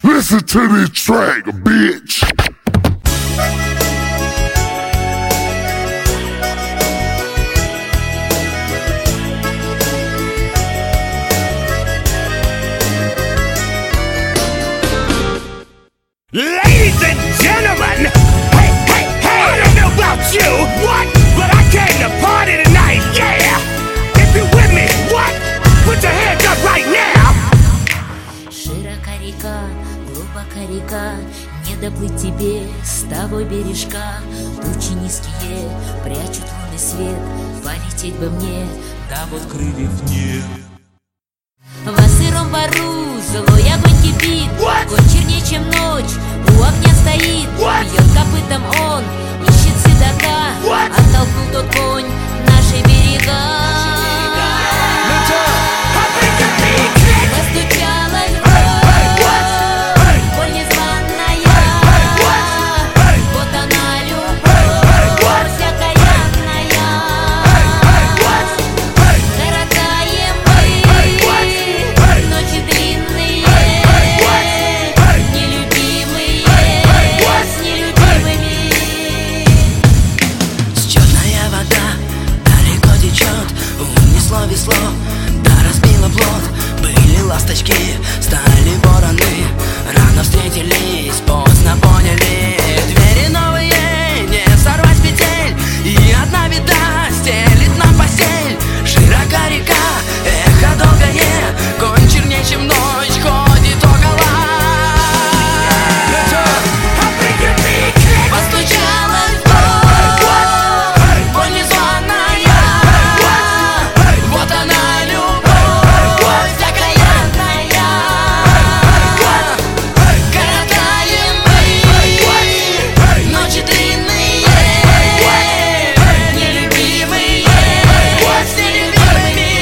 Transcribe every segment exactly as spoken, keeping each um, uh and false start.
Listen to this track, bitch. Ladies and gentlemen, hey, hey, hey, I don't know about you, what? But I came to party tonight, yeah! If you with me, what? Put your hands up right now! Широка река, глубока река, не доплыть тебе с тобой бережка. Тучи низкие прячут лунный свет, полететь бы мне, да вот крыльев нет. Во сыром бару злой огонь кипит, конь чернее, чем ночь, у огня стоит. Бьет копытом он, ищет седока, оттолкнул тот конь наши берега. Постучалась боль, боль незваная, вот она любовь окаянная. Коротаем мы ночи длинные, нелюбимые с нелюбимыми. Черная вода далеко течет, унесло весло, да разбило плот. Были ласточки, стали вороны, рано встретились, поздно поняли. Двери новые, не сорвать петель, и одна беда стелит нам постель. Широка река, эхо долгое, конь чернее, чем ночь, ходит около. Постучалась боль, боль незваная, вот она любовь окаянная. Коротаем мы ночи длинные, нелюбимые с нелюбимыми.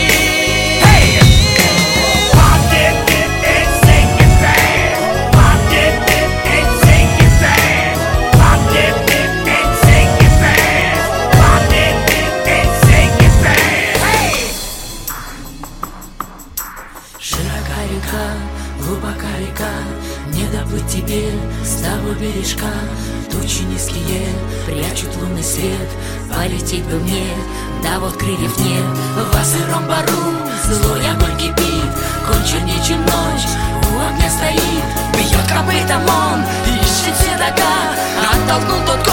Pop it and sing it fast. Pop it and sing it fast. Pop it and sing it fast. Pop it and sing it fast. Hey! Широка река, глубока река, не доплыть тебе с тобой бережка. Тучи низкие прячут лунный свет, полететь бы мне, да вот крыльев нет. Во сыром бару злой огонь кипит, конь чернее, чем ночь, у огня стоит. Бьет копытом он, ищет седока, оттолкнул тот